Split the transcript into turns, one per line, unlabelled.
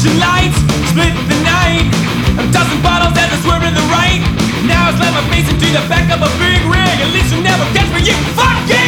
Flashing lights, split the night. I'm tossing bottles as I swerve to the right. Now I slam my face into the back of a big rig. At least you'll never catch me, you fucking